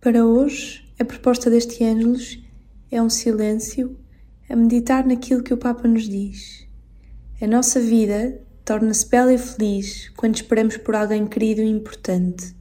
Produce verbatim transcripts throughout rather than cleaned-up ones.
Para hoje, a proposta deste Ângelus é um silêncio a meditar naquilo que o Papa nos diz. A nossa vida torna-se bela e feliz quando esperamos por alguém querido e importante.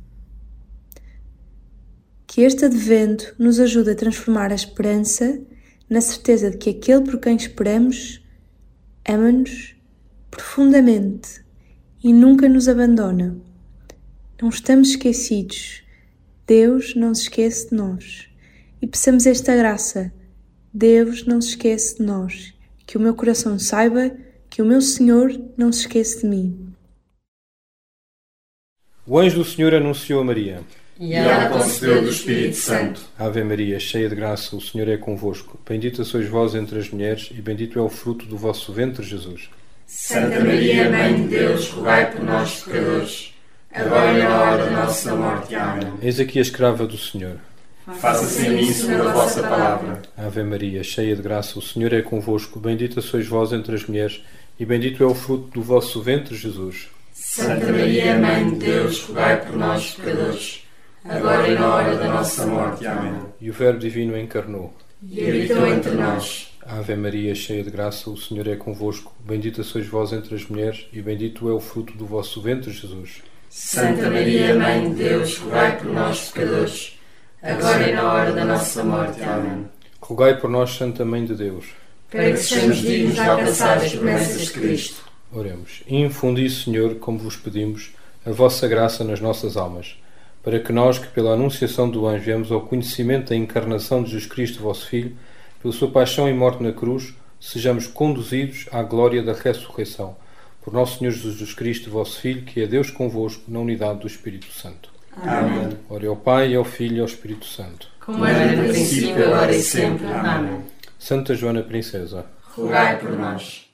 Que este advento nos ajude a transformar a esperança na certeza de que aquele por quem esperamos ama-nos profundamente e nunca nos abandona. Não estamos esquecidos. Deus não se esquece de nós. E peçamos esta graça. Deus não se esquece de nós. Que o meu coração saiba que o meu Senhor não se esquece de mim. O anjo do Senhor anunciou a Maria. E ela concebeu do Espírito Santo. Ave Maria, cheia de graça, o Senhor é convosco. Bendita sois vós entre as mulheres, e bendito é o fruto do vosso ventre, Jesus. Santa Maria, Mãe de Deus, rogai por nós, pecadores, agora e na hora da nossa morte. Amém. Eis aqui a escrava do Senhor. Faça-se em mim segundo a vossa palavra. Ave Maria, cheia de graça, o Senhor é convosco. Bendita sois vós entre as mulheres, e bendito é o fruto do vosso ventre, Jesus. Santa Maria, Mãe de Deus, rogai por nós, pecadores, agora e na hora da nossa morte. Amém. E o Verbo Divino encarnou. E habitou entre nós. Ave Maria, cheia de graça, o Senhor é convosco. Bendita sois vós entre as mulheres, e bendito é o fruto do vosso ventre, Jesus. Santa Maria, Mãe de Deus, rogai por nós, pecadores, agora e na hora da nossa morte. Amém. Rogai por nós, Santa Mãe de Deus, para que sejamos dignos de alcançar as promessas de Cristo. Oremos. Infundi, Senhor, como vos pedimos, a vossa graça nas nossas almas, para que nós, que pela anunciação do anjo viemos ao conhecimento da encarnação de Jesus Cristo, vosso Filho, pela sua paixão e morte na cruz, sejamos conduzidos à glória da ressurreição. Por nosso Senhor Jesus Cristo, vosso Filho, que é Deus convosco, na unidade do Espírito Santo. Amém. Ore ao Pai, ao Filho e ao Espírito Santo. Como era no princípio, agora e sempre. Amém. Santa Joana Princesa, rogai por nós.